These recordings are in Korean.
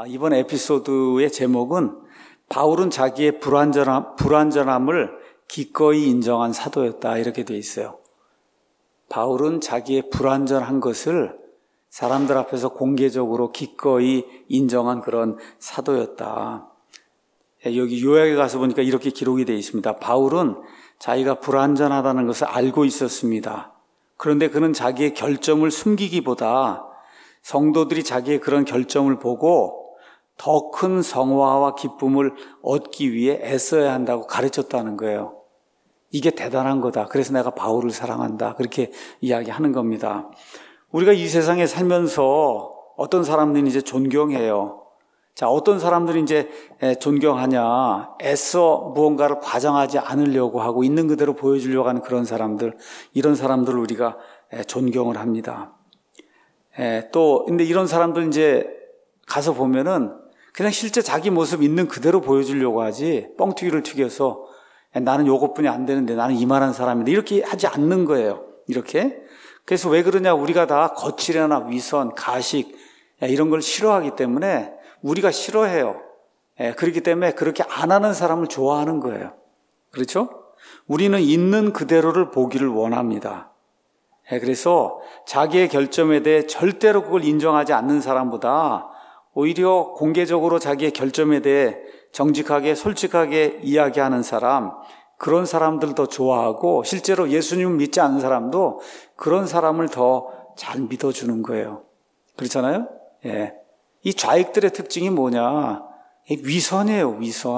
이번 에피소드의 제목은 바울은 자기의 불완전함을 기꺼이 인정한 사도였다, 이렇게 되어 있어요. 바울은 자기의 불완전한 것을 사람들 앞에서 공개적으로 기꺼이 인정한 그런 사도였다. 여기 요약에 가서 보니까 이렇게 기록이 되어 있습니다. 바울은 자기가 불완전하다는 것을 알고 있었습니다. 그런데 그는 자기의 결점을 숨기기보다 성도들이 자기의 그런 결점을 보고 더 큰 성화와 기쁨을 얻기 위해 애써야 한다고 가르쳤다는 거예요. 이게 대단한 거다. 그래서 내가 바울을 사랑한다. 그렇게 이야기하는 겁니다. 우리가 이 세상에 살면서 어떤 사람들은 이제 존경해요. 자, 어떤 사람들이 이제 존경하냐. 애써 무언가를 과장하지 않으려고 하고 있는 그대로 보여주려고 하는 그런 사람들, 이런 사람들을 우리가 존경을 합니다. 근데 이런 사람들 이제 가서 보면은 그냥 실제 자기 모습 있는 그대로 보여주려고 하지, 뻥튀기를 튀겨서 나는 요것뿐이 안 되는데 나는 이만한 사람인데 이렇게 하지 않는 거예요. 이렇게. 그래서 왜 그러냐, 우리가 다 거칠거나 위선, 가식 이런 걸 싫어하기 때문에 우리가 싫어해요. 그렇기 때문에 그렇게 안 하는 사람을 좋아하는 거예요. 그렇죠? 우리는 있는 그대로를 보기를 원합니다. 그래서 자기의 결점에 대해 절대로 그걸 인정하지 않는 사람보다 오히려 공개적으로 자기의 결점에 대해 정직하게 솔직하게 이야기하는 사람, 그런 사람들 더 좋아하고, 실제로 예수님을 믿지 않는 사람도 그런 사람을 더 잘 믿어주는 거예요. 그렇잖아요? 이 좌익들의 특징이 뭐냐? 위선이에요.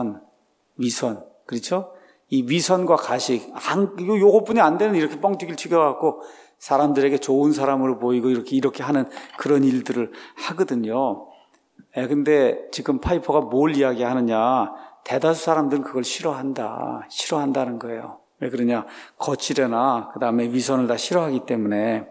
위선. 그렇죠? 이 위선과 가식, 요것뿐이 안 되는 이렇게 뻥튀기를 튀겨갖고 사람들에게 좋은 사람으로 보이고 이렇게 하는 그런 일들을 하거든요. 근데 지금 파이퍼가 뭘 이야기하느냐? 대다수 사람들은 그걸 싫어한다는 거예요. 왜 그러냐? 거칠거나 그 다음에 위선을 다 싫어하기 때문에.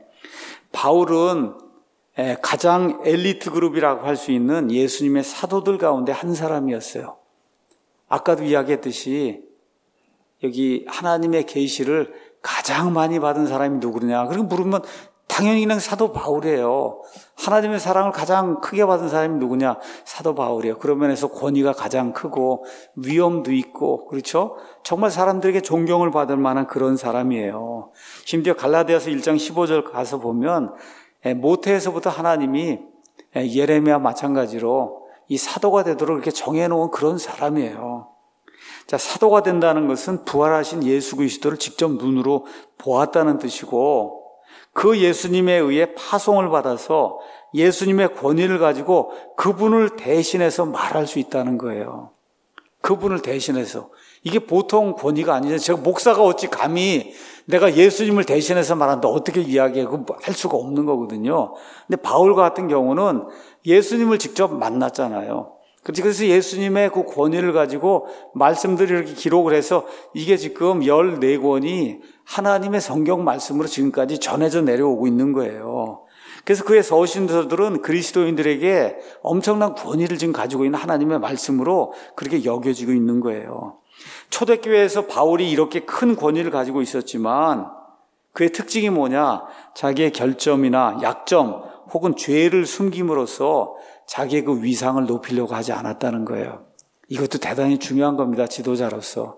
바울은 가장 엘리트 그룹이라고 할 수 있는 예수님의 사도들 가운데 한 사람이었어요. 아까도 이야기했듯이 여기 하나님의 계시를 가장 많이 받은 사람이 누구냐? 그리고 물으면 당연히 그냥 사도 바울이에요. 하나님의 사랑을 가장 크게 받은 사람이 누구냐? 사도 바울이에요. 그런 면에서 권위가 가장 크고 위엄도 있고, 그렇죠? 정말 사람들에게 존경을 받을 만한 그런 사람이에요. 심지어 갈라디아서 1장 15절 가서 보면 모태에서부터 하나님이 예레미야 마찬가지로 이 사도가 되도록 이렇게 정해놓은 그런 사람이에요. 자, 사도가 된다는 것은 부활하신 예수 그리스도를 직접 눈으로 보았다는 뜻이고, 그 예수님에 의해 파송을 받아서 예수님의 권위를 가지고 그분을 대신해서 말할 수 있다는 거예요. 그분을 대신해서. 이게 보통 권위가 아니죠. 제가 목사가 어찌 감히 내가 예수님을 대신해서 말한다 어떻게 이야기해? 그거 할 수가 없는 거거든요. 근데 바울 같은 경우는 예수님을 직접 만났잖아요. 그래서 예수님의 그 권위를 가지고 말씀들을 이렇게 기록을 해서 이게 지금 14권이 하나님의 성경 말씀으로 지금까지 전해져 내려오고 있는 거예요. 그래서 그의 서신서들은 그리스도인들에게 엄청난 권위를 지금 가지고 있는 하나님의 말씀으로 그렇게 여겨지고 있는 거예요. 초대교회에서 바울이 이렇게 큰 권위를 가지고 있었지만 그의 특징이 뭐냐? 자기의 결점이나 약점 혹은 죄를 숨김으로써 자기의 그 위상을 높이려고 하지 않았다는 거예요. 이것도 대단히 중요한 겁니다. 지도자로서.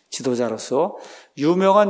유명한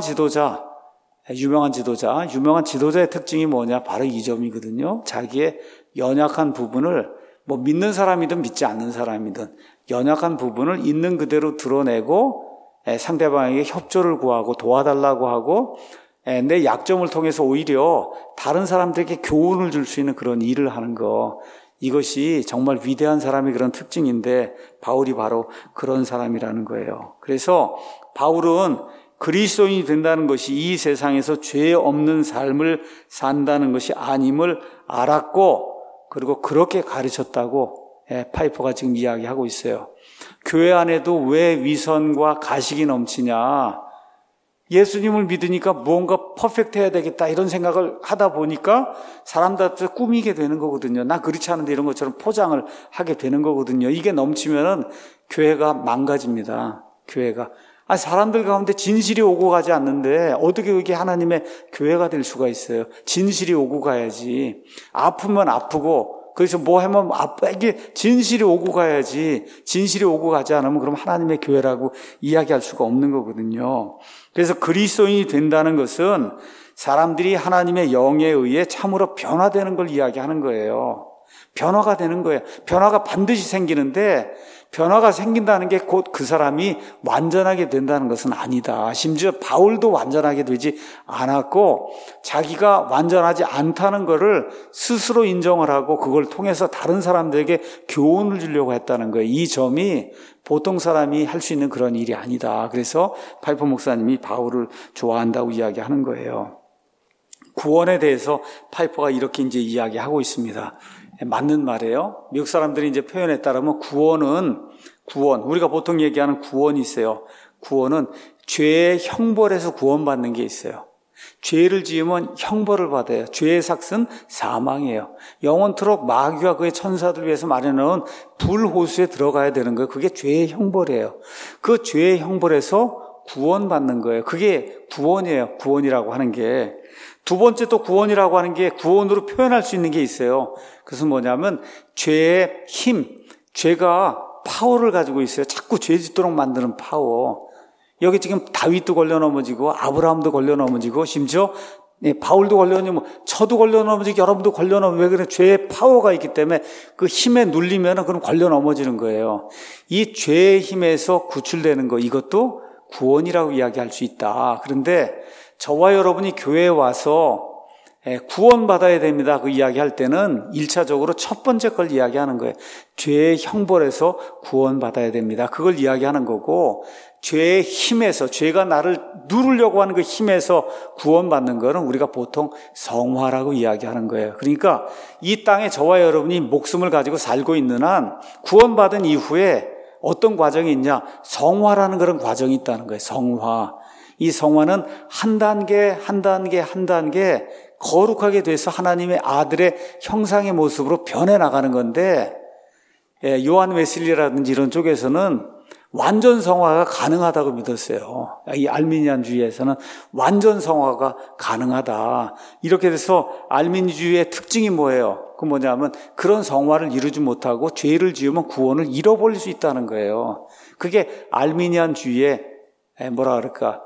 지도자의 특징이 뭐냐? 바로 이 점이거든요. 자기의 연약한 부분을 믿는 사람이든 믿지 않는 사람이든 연약한 부분을 있는 그대로 드러내고 상대방에게 협조를 구하고 도와달라고 하고 내 약점을 통해서 오히려 다른 사람들에게 교훈을 줄 수 있는 그런 일을 하는 거, 이것이 정말 위대한 사람의 그런 특징인데 바울이 바로 그런 사람이라는 거예요. 그래서 바울은 그리스도인이 된다는 것이 이 세상에서 죄 없는 삶을 산다는 것이 아님을 알았고, 그리고 그렇게 가르쳤다고 파이퍼가 지금 이야기하고 있어요. 교회 안에도 왜 위선과 가식이 넘치냐? 예수님을 믿으니까 무언가 퍼펙트해야 되겠다 이런 생각을 하다 보니까 사람들 앞에서 꾸미게 되는 거거든요. 나 그렇지 않은데 이런 것처럼 포장을 하게 되는 거거든요. 이게 넘치면은 교회가 망가집니다. 교회가. 사람들 가운데 진실이 오고 가지 않는데 어떻게 그게 하나님의 교회가 될 수가 있어요? 진실이 오고 가야지. 아프면 아프고 그래서 뭐 하면 이게 진실이 오고 가야지. 진실이 오고 가지 않으면 그럼 하나님의 교회라고 이야기할 수가 없는 거거든요. 그래서 그리스도인이 된다는 것은 사람들이 하나님의 영에 의해 참으로 변화되는 걸 이야기하는 거예요. 변화가 되는 거예요. 변화가 반드시 생기는데 변화가 생긴다는 게 곧 그 사람이 완전하게 된다는 것은 아니다. 심지어 바울도 완전하게 되지 않았고 자기가 완전하지 않다는 것을 스스로 인정을 하고 그걸 통해서 다른 사람들에게 교훈을 주려고 했다는 거예요. 이 점이 보통 사람이 할 수 있는 그런 일이 아니다. 그래서 파이퍼 목사님이 바울을 좋아한다고 이야기하는 거예요. 구원에 대해서 파이퍼가 이렇게 이제 이야기하고 있습니다. 맞는 말이에요. 미국 사람들이 이제 표현에 따르면 구원, 우리가 보통 얘기하는 구원이 있어요. 구원은 죄의 형벌에서 구원받는 게 있어요. 죄를 지으면 형벌을 받아요. 죄의 삭은 사망이에요. 영원토록 마귀와 그의 천사들 위해서 마련해놓은 불호수에 들어가야 되는 거예요. 그게 죄의 형벌이에요. 그 죄의 형벌에서 구원받는 거예요. 그게 구원이에요. 구원이라고 하는 게. 두 번째 또 구원이라고 하는 게 구원으로 표현할 수 있는 게 있어요. 그것은 뭐냐면 죄의 힘, 죄가 파워를 가지고 있어요. 자꾸 죄 짓도록 만드는 파워. 여기 지금 다윗도 걸려 넘어지고 아브라함도 걸려 넘어지고 심지어 바울도 걸려 넘어지고 저도 걸려 넘어지고 여러분도 걸려 넘어지고 왜 그래? 죄의 파워가 있기 때문에 그 힘에 눌리면 그럼 걸려 넘어지는 거예요. 이 죄의 힘에서 구출되는 거 이것도 구원이라고 이야기할 수 있다. 그런데 저와 여러분이 교회에 와서 구원받아야 됩니다. 그 이야기할 때는 1차적으로 첫 번째 걸 이야기하는 거예요. 죄의 형벌에서 구원받아야 됩니다. 그걸 이야기하는 거고 죄의 힘에서 죄가 나를 누르려고 하는 그 힘에서 구원받는 거는 우리가 보통 성화라고 이야기하는 거예요. 그러니까 이 땅에 저와 여러분이 목숨을 가지고 살고 있는 한 구원받은 이후에 어떤 과정이 있냐? 성화라는 그런 과정이 있다는 거예요. 성화. 이 성화는 한 단계 거룩하게 돼서 하나님의 아들의 형상의 모습으로 변해 나가는 건데 요한 웨슬리라든지 이런 쪽에서는 완전 성화가 가능하다고 믿었어요. 이 알미니안주의에서는 완전 성화가 가능하다. 이렇게 돼서 알미니주의의 특징이 뭐예요? 그 뭐냐면 그런 성화를 이루지 못하고 죄를 지으면 구원을 잃어버릴 수 있다는 거예요. 그게 알미니안주의의 뭐라 그럴까?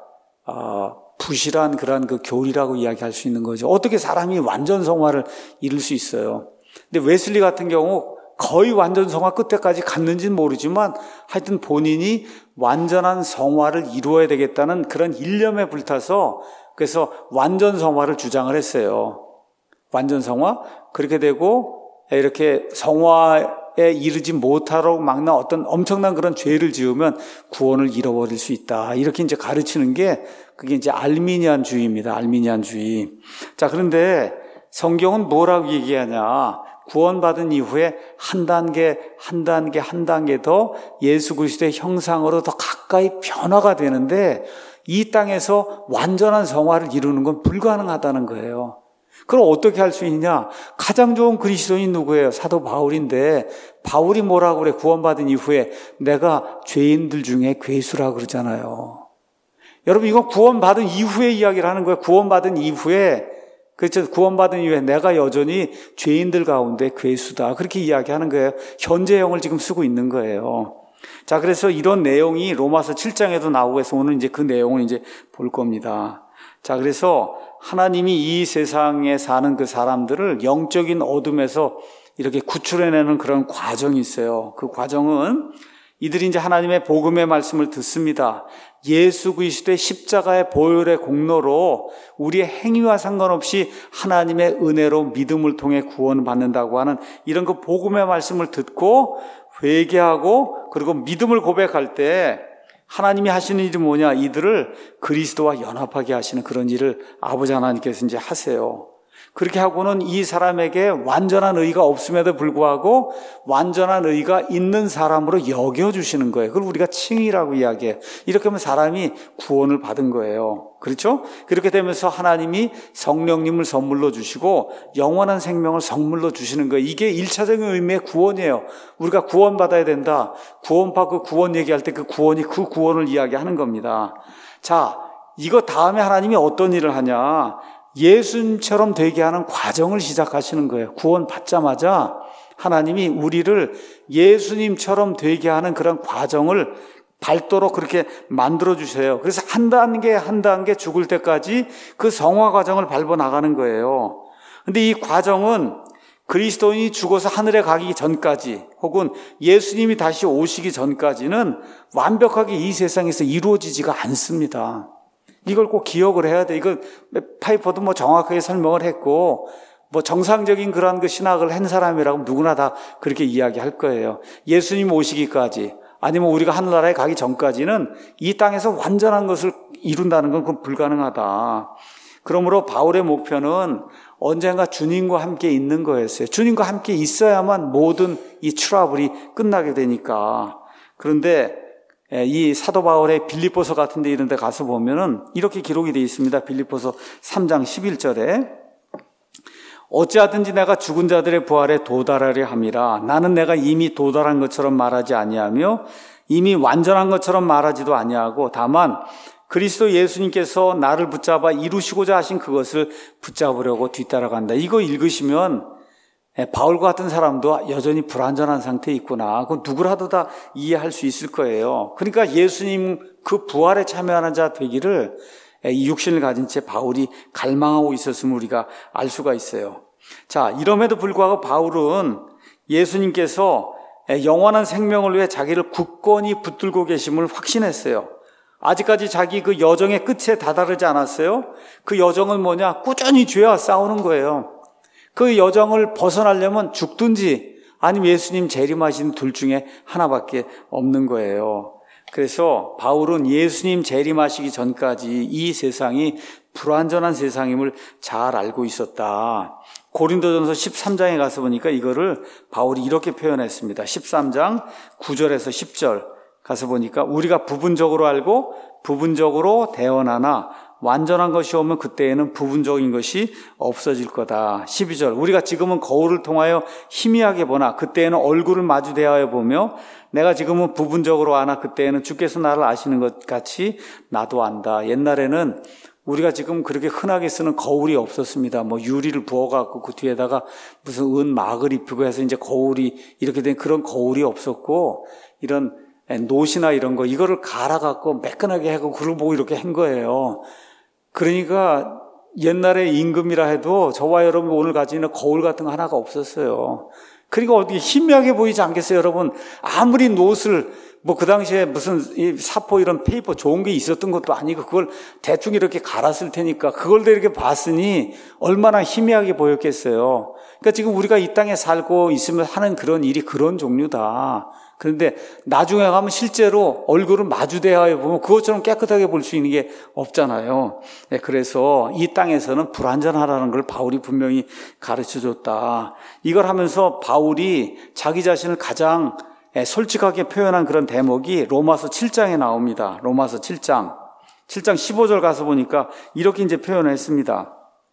부실한 그런 그 교리라고 이야기할 수 있는 거죠. 어떻게 사람이 완전 성화를 이룰 수 있어요? 근데 웨슬리 같은 경우 거의 완전 성화 끝에까지 갔는지는 모르지만 하여튼 본인이 완전한 성화를 이루어야 되겠다는 그런 일념에 불타서 그래서 완전 성화를 주장을 했어요. 완전 성화? 그렇게 되고 이렇게 성화에 이르지 못하도록 막는 어떤 엄청난 그런 죄를 지으면 구원을 잃어버릴 수 있다. 이렇게 이제 가르치는 게 그게 이제 알미니안주의입니다. 알미니안주의. 자, 그런데 성경은 뭐라고 얘기하냐? 구원받은 이후에 한 단계 더 예수 그리스도의 형상으로 더 가까이 변화가 되는데 이 땅에서 완전한 성화를 이루는 건 불가능하다는 거예요. 그럼 어떻게 할 수 있냐? 가장 좋은 그리스도인이 누구예요? 사도 바울인데 바울이 뭐라고 그래? 구원받은 이후에 내가 죄인들 중에 괴수라고 그러잖아요. 여러분 이건 구원받은 이후에 이야기를 하는 거예요. 구원받은 이후에 그렇죠. 구원받은 이후에 내가 여전히 죄인들 가운데 괴수다. 그렇게 이야기하는 거예요. 현재형을 지금 쓰고 있는 거예요. 자, 그래서 이런 내용이 로마서 7장에도 나오고 해서 오늘 이제 그 내용을 이제 볼 겁니다. 자, 그래서 하나님이 이 세상에 사는 그 사람들을 영적인 어둠에서 이렇게 구출해내는 그런 과정이 있어요. 그 과정은 이들이 이제 하나님의 복음의 말씀을 듣습니다. 예수 그리스도의 십자가의 보혈의 공로로 우리의 행위와 상관없이 하나님의 은혜로 믿음을 통해 구원받는다고 하는 이런 그 복음의 말씀을 듣고 회개하고 그리고 믿음을 고백할 때 하나님이 하시는 일이 뭐냐? 이들을 그리스도와 연합하게 하시는 그런 일을 아버지 하나님께서 이제 하세요. 그렇게 하고는 이 사람에게 완전한 의가 없음에도 불구하고 완전한 의가 있는 사람으로 여겨주시는 거예요. 그걸 우리가 칭의라고 이야기해요. 이렇게 하면 사람이 구원을 받은 거예요. 그렇죠? 그렇게 되면서 하나님이 성령님을 선물로 주시고 영원한 생명을 선물로 주시는 거예요. 이게 1차적인 의미의 구원이에요. 우리가 구원받아야 된다. 구원받고 구원 얘기할 때 그 구원이 그 구원을 이야기하는 겁니다. 자, 이거 다음에 하나님이 어떤 일을 하냐? 예수님처럼 되게 하는 과정을 시작하시는 거예요. 구원 받자마자 하나님이 우리를 예수님처럼 되게 하는 그런 과정을 밟도록 그렇게 만들어주세요. 그래서 한 단계 한 단계 죽을 때까지 그 성화 과정을 밟아 나가는 거예요. 근데 이 과정은 그리스도인이 죽어서 하늘에 가기 전까지 혹은 예수님이 다시 오시기 전까지는 완벽하게 이 세상에서 이루어지지가 않습니다. 이걸 꼭 기억을 해야 돼. 이걸 파이퍼도 뭐 정확하게 설명을 했고, 뭐 정상적인 그런 그 신학을 한 사람이라고 누구나 다 그렇게 이야기할 거예요. 예수님 오시기까지 아니면 우리가 하늘나라에 가기 전까지는 이 땅에서 완전한 것을 이룬다는 건 그건 불가능하다. 그러므로 바울의 목표는 언젠가 주님과 함께 있는 거였어요. 주님과 함께 있어야만 모든 이 트러블이 끝나게 되니까. 그런데 이 사도 바울의 빌립보서 같은 데 이런 데 가서 보면은 이렇게 기록이 되어 있습니다. 빌립보서 3장 11절에 어찌하든지 내가 죽은 자들의 부활에 도달하려 함이라. 나는 내가 이미 도달한 것처럼 말하지 아니하며 이미 완전한 것처럼 말하지도 아니하고 다만 그리스도 예수님께서 나를 붙잡아 이루시고자 하신 그것을 붙잡으려고 뒤따라간다. 이거 읽으시면 바울과 같은 사람도 여전히 불완전한 상태에 있구나. 그건 누구라도 다 이해할 수 있을 거예요. 그러니까 예수님 그 부활에 참여하는 자 되기를 이 육신을 가진 채 바울이 갈망하고 있었음을 우리가 알 수가 있어요. 자, 이럼에도 불구하고 바울은 예수님께서 영원한 생명을 위해 자기를 굳건히 붙들고 계심을 확신했어요. 아직까지 자기 그 여정의 끝에 다다르지 않았어요. 그 여정은 뭐냐? 꾸준히 죄와 싸우는 거예요. 그 여정을 벗어나려면 죽든지 아니면 예수님 재림하신 둘 중에 하나밖에 없는 거예요. 그래서 바울은 예수님 재림하시기 전까지 이 세상이 불완전한 세상임을 잘 알고 있었다. 고린도전서 13장에 가서 보니까 이거를 바울이 이렇게 표현했습니다. 13장 9절에서 10절 가서 보니까 우리가 부분적으로 알고 부분적으로 대언하나 완전한 것이 오면 그때에는 부분적인 것이 없어질 거다. 12절 우리가 지금은 거울을 통하여 희미하게 보나 그때에는 얼굴을 마주 대하여 보며 내가 지금은 부분적으로 아나 그때에는 주께서 나를 아시는 것 같이 나도 안다. 옛날에는 우리가 지금 그렇게 흔하게 쓰는 거울이 없었습니다. 뭐 유리를 부어갖고 그 뒤에다가 무슨 은 막을 입히고 해서 이제 거울이 이렇게 된 그런 거울이 없었고 이런 노시나 이런 거 이거를 갈아갖고 매끈하게 하고 그걸 보고 이렇게 한 거예요. 그러니까 옛날에 임금이라 해도 저와 여러분 오늘 가지고 있는 거울 같은 거 하나가 없었어요. 그러니까 어떻게 희미하게 보이지 않겠어요, 여러분? 아무리 노슬 뭐 그 당시에 무슨 이 사포 이런 페이퍼 좋은 게 있었던 것도 아니고 그걸 대충 이렇게 갈았을 테니까 그걸 이렇게 봤으니 얼마나 희미하게 보였겠어요. 그러니까 지금 우리가 이 땅에 살고 있으면 하는 그런 일이 그런 종류다. 그런데 나중에 가면 실제로 얼굴을 마주 대하여 보면 그것처럼 깨끗하게 볼 수 있는 게 없잖아요. 네, 그래서 이 땅에서는 불완전하라는 걸 바울이 분명히 가르쳐줬다. 이걸 하면서 바울이 자기 자신을 가장 솔직하게 표현한 그런 대목이 로마서 7장에 나옵니다. 로마서 7장 15절 가서 보니까 이렇게 이제 표현을 했습니다.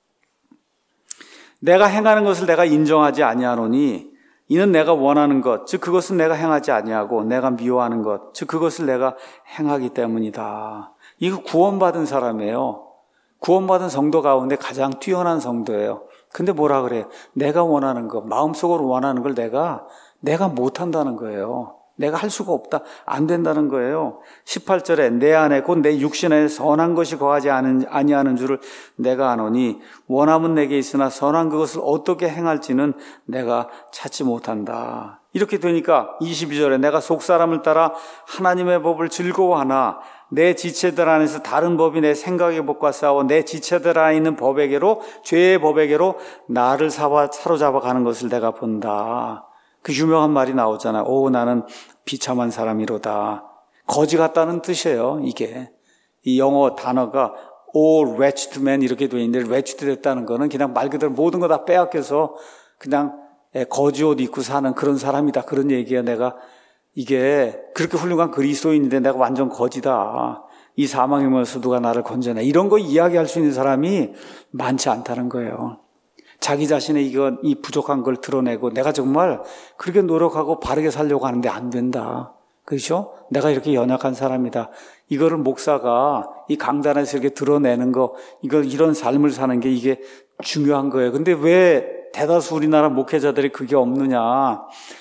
내가 행하는 것을 내가 인정하지 아니하노니 이는 내가 원하는 것, 즉 그것은 내가 행하지 아니하고 내가 미워하는 것, 즉 그것을 내가 행하기 때문이다. 이거 구원받은 사람이에요. 구원받은 성도 가운데 가장 뛰어난 성도예요. 근데 뭐라 그래요? 내가 원하는 것, 마음속으로 원하는 걸 내가 못한다는 거예요. 내가 할 수가 없다. 안 된다는 거예요. 18절에 내 안에 곧 내 육신에 선한 것이 거하지 아니하는 줄을 내가 아노니 원함은 내게 있으나 선한 그것을 어떻게 행할지는 내가 찾지 못한다. 이렇게 되니까 22절에 내가 속사람을 따라 하나님의 법을 즐거워하나 내 지체들 안에서 다른 법이 내 생각의 법과 싸워 내 지체들 안에 있는 법에게로 죄의 법에게로 나를 사로잡아 가는 것을 내가 본다. 그 유명한 말이 나오잖아요. 오, 나는 비참한 사람이로다. 거지 같다는 뜻이에요, 이게. 이 영어 단어가 all wretched man 이렇게 돼 있는데 wretched 됐다는 거는 그냥 말 그대로 모든 거 다 빼앗겨서 그냥 거지 옷 입고 사는 그런 사람이다. 그런 얘기야. 내가 이게 그렇게 훌륭한 그리스도인인데 내가 완전 거지다. 이 사망의 몸에서 누가 나를 건져내. 이런 거 이야기할 수 있는 사람이 많지 않다는 거예요. 자기 자신의 이 부족한 걸 드러내고 내가 정말 그렇게 노력하고 바르게 살려고 하는데 안 된다. 그렇죠? 내가 이렇게 연약한 사람이다. 이거를 목사가 이 강단에서 이렇게 드러내는 거, 이런 삶을 사는 게 이게 중요한 거예요. 근데 왜 대다수 우리나라 목회자들이 그게 없느냐.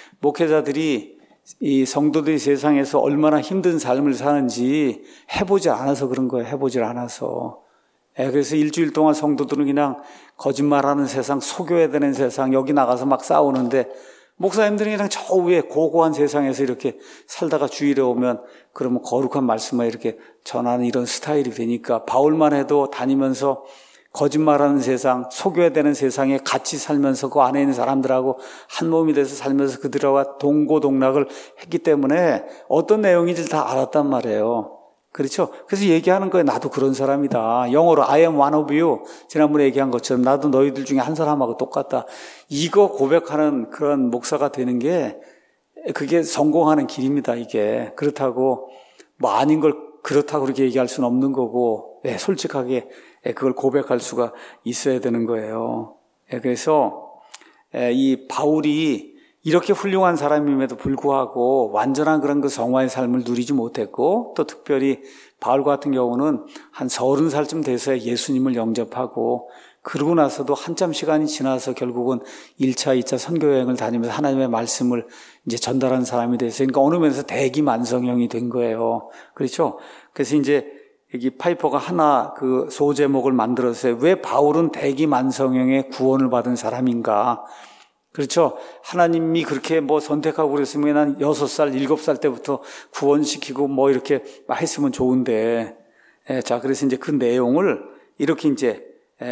목회자들이 이 성도들이 세상에서 얼마나 힘든 삶을 사는지 해보지 않아서 그런 거예요. 해보질 않아서. 그래서 일주일 동안 성도들은 그냥 거짓말하는 세상, 속여야 되는 세상, 여기 나가서 막 싸우는데 목사님들이 그냥 저 위에 고고한 세상에서 이렇게 살다가 주일에 오면 그러면 거룩한 말씀만 이렇게 전하는 이런 스타일이 되니까 바울만 해도 다니면서 거짓말하는 세상, 속여야 되는 세상에 같이 살면서 그 안에 있는 사람들하고 한 몸이 돼서 살면서 그들과 동고동락을 했기 때문에 어떤 내용인지 다 알았단 말이에요. 그렇죠? 그래서 얘기하는 거예요. 나도 그런 사람이다. 영어로 I am one of you. 지난번에 얘기한 것처럼 나도 너희들 중에 한 사람하고 똑같다. 이거 고백하는 그런 목사가 되는 게 그게 성공하는 길입니다. 이게. 그렇다고 뭐 아닌 걸 그렇다고 그렇게 얘기할 수는 없는 거고 솔직하게 그걸 고백할 수가 있어야 되는 거예요. 그래서 이 바울이 이렇게 훌륭한 사람임에도 불구하고 완전한 그런 그 성화의 삶을 누리지 못했고 또 특별히 바울 같은 경우는 한 30살쯤 돼서야 예수님을 영접하고 그러고 나서도 한참 시간이 지나서 결국은 1차, 2차 선교여행을 다니면서 하나님의 말씀을 이제 전달하는 사람이 됐어요. 그러니까 어느 면에서 대기만성형이 된 거예요. 그렇죠? 그래서 이제 여기 파이퍼가 하나 그 소제목을 만들었어요. 왜 바울은 대기만성형의 구원을 받은 사람인가? 그렇죠. 하나님이 그렇게 뭐 선택하고 그랬으면 한 6살, 7살 때부터 구원시키고 뭐 이렇게 했으면 좋은데. 자, 그래서 이제 그 내용을 이렇게 이제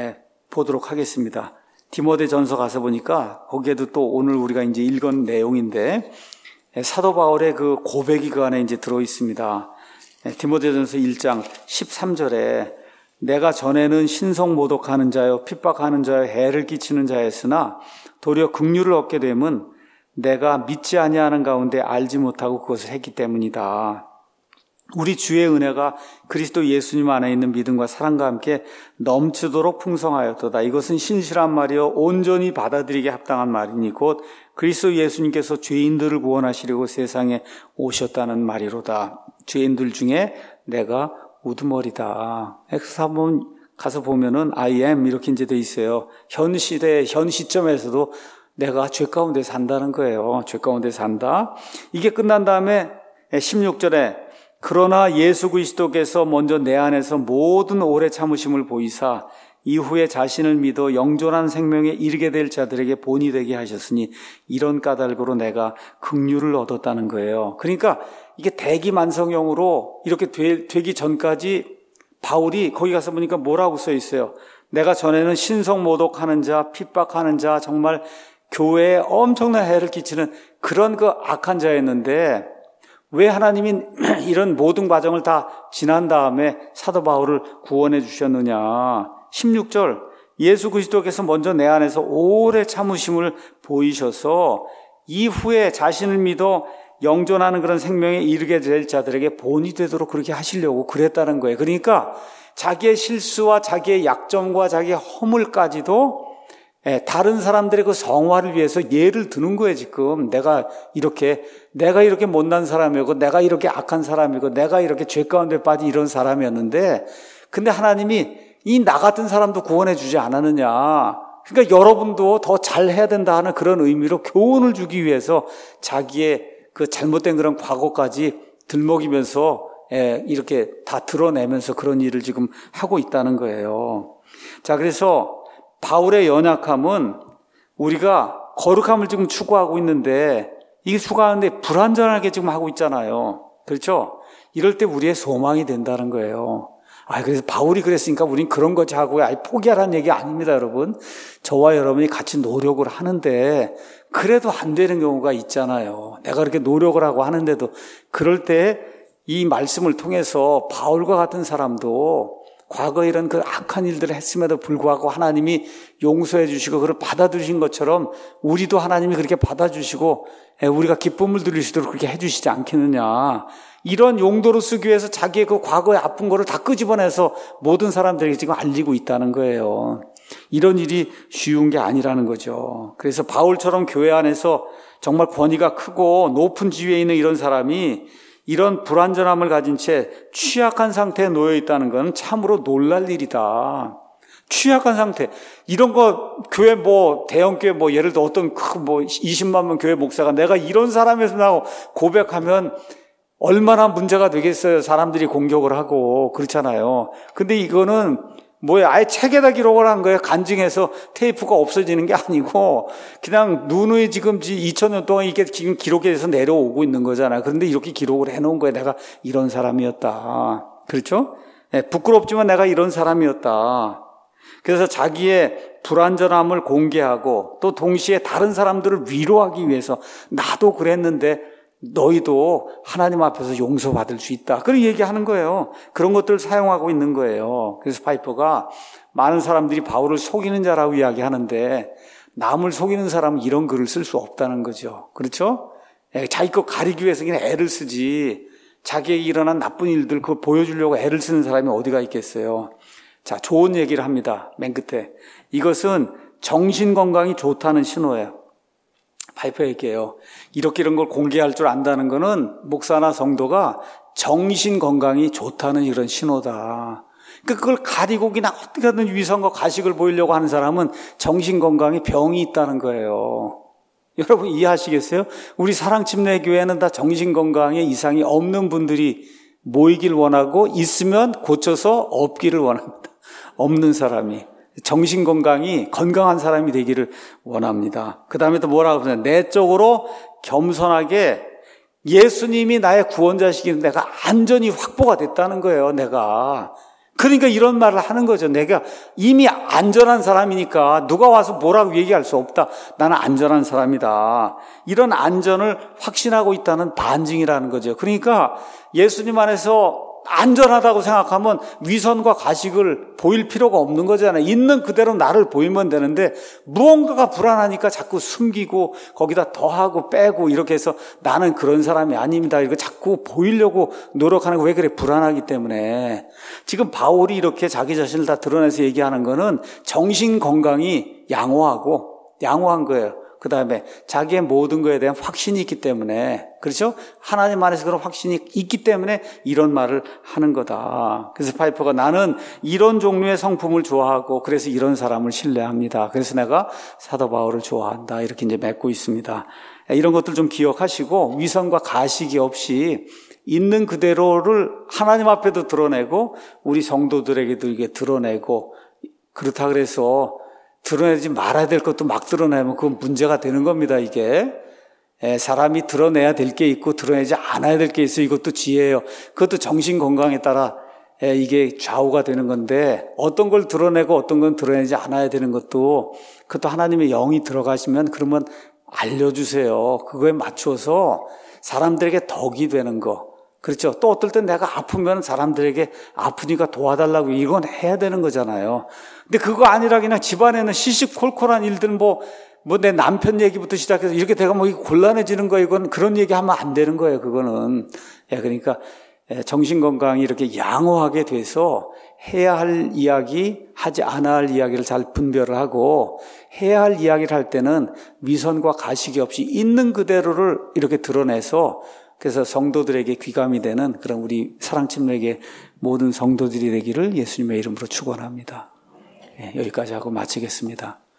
보도록 하겠습니다. 디모데전서 가서 보니까 거기에도 또 오늘 우리가 이제 읽은 내용인데 사도 바울의 그 고백이 그 안에 이제 들어 있습니다. 디모데전서 1장 13절에 내가 전에는 신성모독하는 자요 핍박하는 자요 해를 끼치는 자였으나 도리어 긍휼을 얻게 되면 내가 믿지 아니하는 가운데 알지 못하고 그것을 했기 때문이다. 우리 주의 은혜가 그리스도 예수님 안에 있는 믿음과 사랑과 함께 넘치도록 풍성하였도다. 이것은 신실한 말이요 온전히 받아들이게 합당한 말이니 곧 그리스도 예수님께서 죄인들을 구원하시려고 세상에 오셨다는 말이로다. 죄인들 중에 내가 우두머리다. 그래서 한번 가서 보면은 I am 이렇게 이제 돼 있어요. 현 시대, 현 시점에서도 내가 죄 가운데 산다는 거예요. 죄 가운데 산다. 이게 끝난 다음에 16절에 그러나 예수 그리스도께서 먼저 내 안에서 모든 오래 참으심을 보이사 이후에 자신을 믿어 영존한 생명에 이르게 될 자들에게 본이 되게 하셨으니 이런 까닭으로 내가 긍휼을 얻었다는 거예요. 그러니까 이게 대기만성형으로 이렇게 되기 전까지 바울이 거기 가서 보니까 뭐라고 써 있어요. 내가 전에는 신성모독하는 자, 핍박하는 자, 정말 교회에 엄청난 해를 끼치는 그런 그 악한 자였는데 왜 하나님이 이런 모든 과정을 다 지난 다음에 사도 바울을 구원해 주셨느냐. 16절 예수 그리스도께서 먼저 내 안에서 오래 참으심을 보이셔서 이후에 자신을 믿어 영존하는 그런 생명에 이르게 될 자들에게 본이 되도록 그렇게 하시려고 그랬다는 거예요. 그러니까 자기의 실수와 자기의 약점과 자기의 허물까지도 다른 사람들의 그 성화를 위해서 예를 드는 거예요. 지금 내가 이렇게 못난 사람이고 내가 이렇게 악한 사람이고 내가 이렇게 죄 가운데 빠진 이런 사람이었는데 근데 하나님이 이 나 같은 사람도 구원해 주지 않았느냐. 그러니까 여러분도 더 잘해야 된다 하는 그런 의미로 교훈을 주기 위해서 자기의 그 잘못된 그런 과거까지 들먹이면서 이렇게 다 드러내면서 그런 일을 지금 하고 있다는 거예요. 자, 그래서 바울의 연약함은 우리가 거룩함을 지금 추구하고 있는데 이게 추구하는데 불완전하게 지금 하고 있잖아요. 그렇죠? 이럴 때 우리의 소망이 된다는 거예요. 그래서 바울이 그랬으니까 우린 그런 거지 하고 포기하라는 얘기 아닙니다, 여러분. 저와 여러분이 같이 노력을 하는데 그래도 안 되는 경우가 있잖아요. 내가 그렇게 노력을 하고 하는데도 그럴 때 이 말씀을 통해서 바울과 같은 사람도 과거에 이런 그 악한 일들을 했음에도 불구하고 하나님이 용서해 주시고 그걸 받아주신 것처럼 우리도 하나님이 그렇게 받아주시고 우리가 기쁨을 누릴 수 있도록 그렇게 해주시지 않겠느냐. 이런 용도로 쓰기 위해서 자기의 그 과거의 아픈 거를 다 끄집어내서 모든 사람들에게 지금 알리고 있다는 거예요. 이런 일이 쉬운 게 아니라는 거죠. 그래서 바울처럼 교회 안에서 정말 권위가 크고 높은 지위에 있는 이런 사람이 이런 불완전함을 가진 채 취약한 상태에 놓여 있다는 건 참으로 놀랄 일이다. 취약한 상태. 이런 거 교회 대형 교회 예를 들어 어떤 20만 명 교회 목사가 내가 이런 사람에서 나고 고백하면 얼마나 문제가 되겠어요. 사람들이 공격을 하고 그렇잖아요. 근데 이거는 아예 책에다 기록을 한 거예요. 간증해서 테이프가 없어지는 게 아니고 그냥 누누이 지금 2000년 동안 이게 지금 기록해서 내려오고 있는 거잖아요. 그런데 이렇게 기록을 해놓은 거예요. 내가 이런 사람이었다. 그렇죠? 네, 부끄럽지만 내가 이런 사람이었다. 그래서 자기의 불완전함을 공개하고 또 동시에 다른 사람들을 위로하기 위해서 나도 그랬는데 너희도 하나님 앞에서 용서받을 수 있다. 그런 얘기하는 거예요. 그런 것들을 사용하고 있는 거예요. 그래서 파이퍼가 많은 사람들이 바울을 속이는 자라고 이야기하는데 남을 속이는 사람은 이런 글을 쓸 수 없다는 거죠. 그렇죠? 자기 거 가리기 위해서 그냥 애를 쓰지 자기에게 일어난 나쁜 일들 그거 보여주려고 애를 쓰는 사람이 어디가 있겠어요. 자, 좋은 얘기를 합니다. 맨 끝에. 이것은 정신건강이 좋다는 신호예요. 파이퍼 얘기해요. 이런 걸 공개할 줄 안다는 거는 목사나 성도가 정신건강이 좋다는 이런 신호다. 그러니까 그걸 가리고 그냥 어떻게든 위선과 가식을 보이려고 하는 사람은 정신건강에 병이 있다는 거예요. 여러분 이해하시겠어요? 우리 사랑침례교회는 다 정신건강에 이상이 없는 분들이 모이길 원하고 있으면 고쳐서 없기를 원합니다. 없는 사람이. 정신건강이 건강한 사람이 되기를 원합니다. 그 다음에 또 뭐라고 하냐면 내적으로 겸손하게 예수님이 나의 구원자시기에 내가 안전이 확보가 됐다는 거예요. 내가. 그러니까 이런 말을 하는 거죠. 내가 이미 안전한 사람이니까 누가 와서 뭐라고 얘기할 수 없다. 나는 안전한 사람이다. 이런 안전을 확신하고 있다는 반증이라는 거죠. 그러니까 예수님 안에서 안전하다고 생각하면 위선과 가식을 보일 필요가 없는 거잖아요. 있는 그대로 나를 보이면 되는데 무언가가 불안하니까 자꾸 숨기고 거기다 더하고 빼고 이렇게 해서 나는 그런 사람이 아닙니다. 이거 자꾸 보이려고 노력하는 거 왜 그래? 불안하기 때문에. 지금 바울이 이렇게 자기 자신을 다 드러내서 얘기하는 거는 정신 건강이 양호한 거예요. 그 다음에 자기의 모든 것에 대한 확신이 있기 때문에, 그렇죠? 하나님 안에서 그런 확신이 있기 때문에 이런 말을 하는 거다. 그래서 파이퍼가 나는 이런 종류의 성품을 좋아하고 그래서 이런 사람을 신뢰합니다. 그래서 내가 사도 바울을 좋아한다. 이렇게 이제 맺고 있습니다. 이런 것들 좀 기억하시고 위선과 가식이 없이 있는 그대로를 하나님 앞에도 드러내고 우리 성도들에게도 이게 드러내고 그렇다 그래서 드러내지 말아야 될 것도 막 드러내면 그건 문제가 되는 겁니다, 이게. 사람이 드러내야 될 게 있고 드러내지 않아야 될 게 있어요. 이것도 지혜예요. 그것도 정신 건강에 따라 이게 좌우가 되는 건데 어떤 걸 드러내고 어떤 건 드러내지 않아야 되는 것도 그것도 하나님의 영이 들어가시면 그러면 알려주세요. 그거에 맞춰서 사람들에게 덕이 되는 거. 그렇죠. 또 어떨 땐 내가 아프면 사람들에게 아프니까 도와달라고 이건 해야 되는 거잖아요. 근데 그거 아니라 그냥 집안에는 시시콜콜한 일들 내 남편 얘기부터 시작해서 이렇게 되가 곤란해지는 거 이건 그런 얘기 하면 안 되는 거예요. 그거는. 그러니까 정신건강이 이렇게 양호하게 돼서 해야 할 이야기, 하지 않아야 할 이야기를 잘 분별을 하고 해야 할 이야기를 할 때는 위선과 가식이 없이 있는 그대로를 이렇게 드러내서 그래서 성도들에게 귀감이 되는 그런 우리 사랑침례교회 모든 성도들이 되기를 예수님의 이름으로 축원합니다. 여기까지 하고 마치겠습니다.